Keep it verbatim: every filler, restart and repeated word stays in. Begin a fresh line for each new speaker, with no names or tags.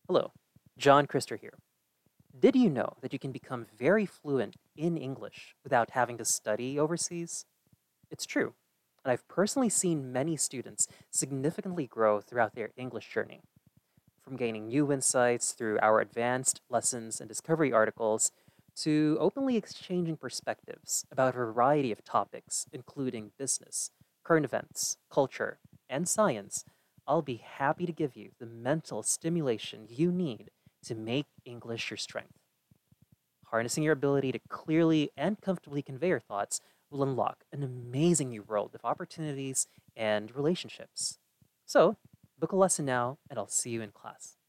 Hello, John Krister here. Did you know that you can become very fluent in English without having to study overseas? It's true, and I've personally seen many students significantly grow throughout their English journey. From gaining new insights through our advanced lessons and discovery articles, to openly exchanging perspectives about a variety of topics, including business, current events, culture, and science, I'll be happy to give you the mental stimulation you need to make English your strength. Harnessing your ability to clearly and comfortably convey your thoughts will unlock an amazing new world of opportunities and relationships. So, book a lesson now, and I'll see you in class.